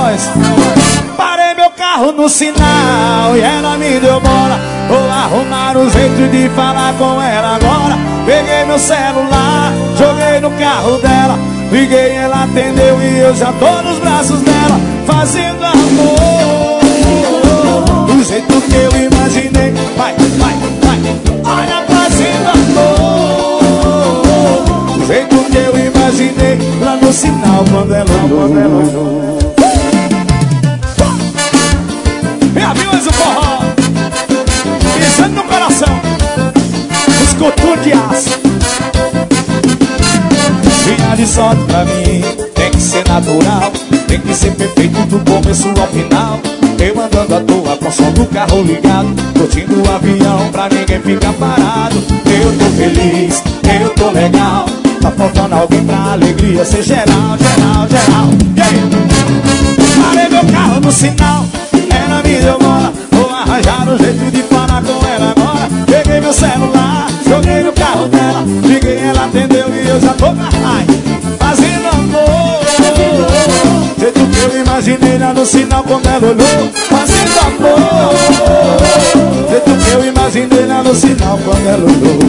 voz. Parei meu carro no sinal e ela me deu bola. Vou arrumar um jeito de falar com ela agora. Peguei meu celular, joguei no carro dela. Liguei, ela atendeu e eu já tô nos braços dela, fazendo amor do jeito que eu imaginei. Vai, vai, vai. Olha, fazendo amor do jeito que eu imaginei. Lá no sinal quando ela olhou. Me abriu mais o forró, pisando no coração, os coturnos de aço. Vinha de sorte pra mim, tem que ser natural, tem que ser perfeito do começo ao final. Eu andando à toa com o som do carro ligado, curtindo o avião pra ninguém ficar parado. Eu tô feliz, eu tô legal, tá faltando alguém pra alegria ser geral, geral, geral. E aí? Parei meu carro no sinal, ela me deu bola. Vou arranjar um jeito de falar com ela agora. Peguei meu celular, joguei no carro dela. Liguei, ela atendeu e eu já tô fazendo amor jeito que eu imaginei lá no sinal quando ela olhou. Fazendo amor jeito que eu imaginei lá no sinal quando ela olhou.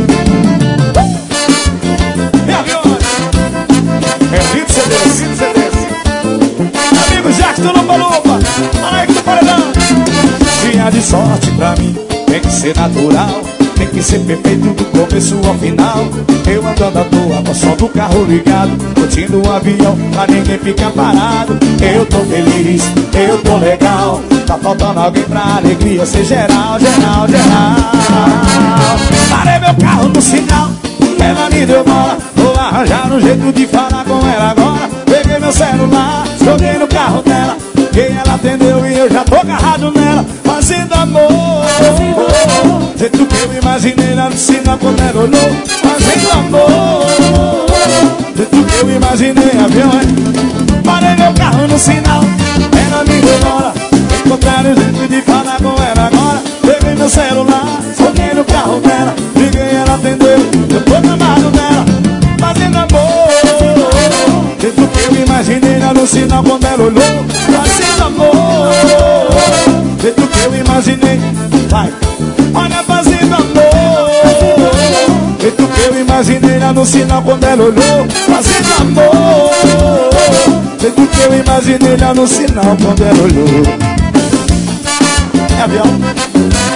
E aviões é lindo ser desse, lindo ser desse. Amigo Jackson do Lupa-Lupa, aí que tu paredão. Dia de sorte pra mim, tem que ser natural, tem que ser perfeito do começo ao final. Eu andando à toa com o som do carro ligado, curtindo um avião pra ninguém ficar parado. Eu tô feliz, eu tô legal, tá faltando alguém pra alegria ser geral, geral, geral. Parei meu carro no sinal, ela me deu bola. Vou arranjar um jeito de falar com ela agora. Peguei meu celular, joguei no carro dela. Quem ela atendeu e eu já tô agarrado nela, fazendo amor jeito que eu imaginei lá no sinal quando ela olhou. Fazendo amor jeito que eu imaginei, avião é. Parei meu carro no sinal, ela me deu bola. Encontrar um jeito de falar com ela agora. Peguei meu celular, joguei no carro dela. Liguei, ela atendeu, eu tô agarrado nela, fazendo amor jeito que eu imaginei lá no sinal quando ela olhou. Fazendo amor jeito que eu imaginei. Vai, olha, fazendo amor jeito que eu imaginei lá no sinal quando ela olhou. Fazendo amor jeito que eu imaginei lá no sinal quando ela olhou. É avião.